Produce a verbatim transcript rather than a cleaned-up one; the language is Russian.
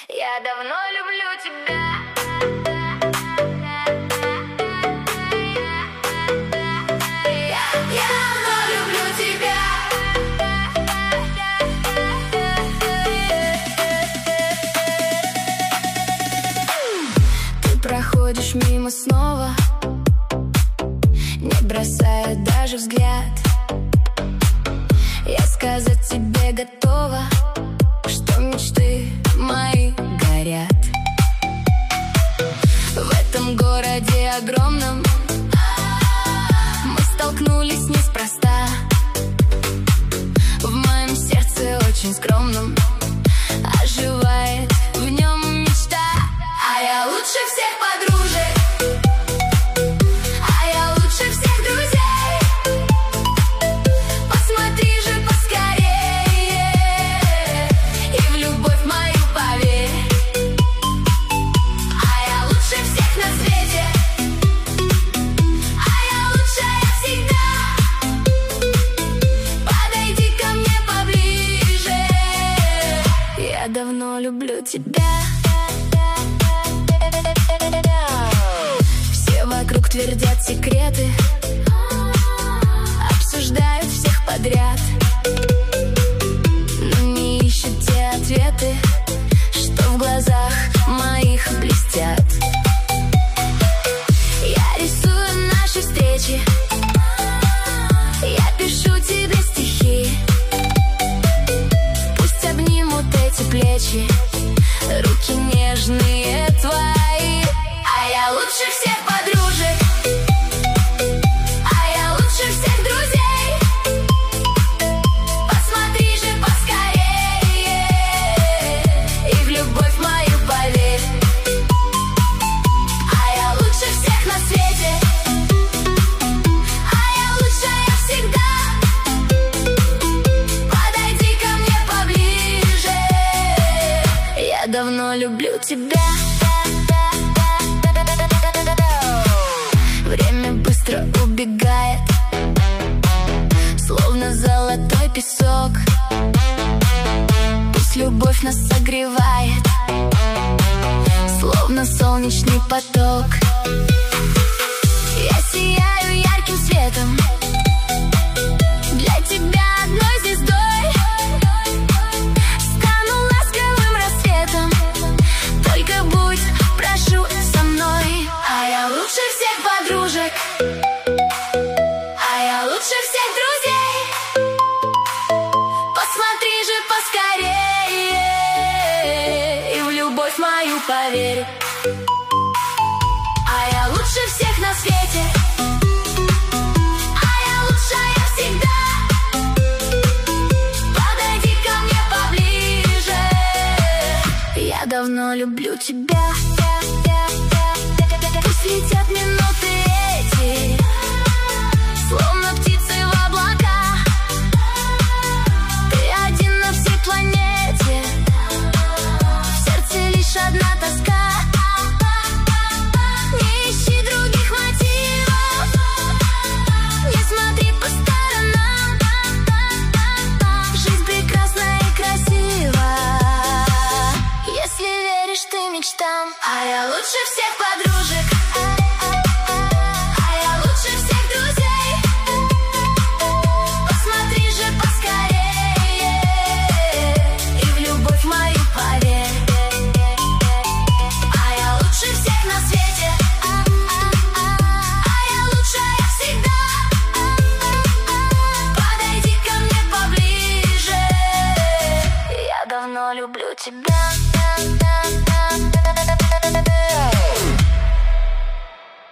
Я давно люблю тебя. Я давно люблю тебя. Ты проходишь мимо снова, не бросая даже взгляд. Я сказать тебе готова, что мечты мои горят. В этом городе огромном мы столкнулись неспроста. В моем сердце очень скромном оживает в нем мечта. А я лучше всех подружек, а я лучше всех друзей. Посмотри же поскорее и в любовь мою поверь. А я лучше всех на свете, а я лучшая всегда. Подойди ко мне поближе, я давно люблю тебя. Все вокруг твердят секреты, обсуждают всех подряд, но не ищут те ответы, что в глазах моих блестят. Я рисую наши встречи, я пишу тебе стихи. Пусть обнимут эти плечи руки нежные твои. А я лучше всех подружек, а я лучше всех друзей. Посмотри же поскорее и в любовь мою поверь. А я лучше всех на свете, а я лучшая всегда. Подойди ко мне поближе, я давно люблю тебя. Время быстро убегает, словно золотой песок. Пусть любовь нас согревает, словно солнечный поток. Я сияю ярким светом, для тебя одной звездой. Стану ласковым рассветом, только будь, прошу, со мной. А я лучше всех подружек, а я лучше всех друзей. Посмотри же поскорее и в любовь мою поверь. А я лучше всех на свете, а я лучшая всегда. Подойди ко мне поближе, я давно люблю тебя. Пусть летят минуты эти, словно птицы в облака. Ты один на всей планете, в сердце лишь одна тоска. Не ищи других мотивов, не смотри по сторонам. Жизнь прекрасна и красива, если веришь ты мечтам. А я лучше всех подружек, а я лучше всех друзей. Посмотри же поскорее и в любовь мою поверь. А я лучше всех на свете, а я лучшая всегда. Подойди ко мне поближе, я давно люблю тебя.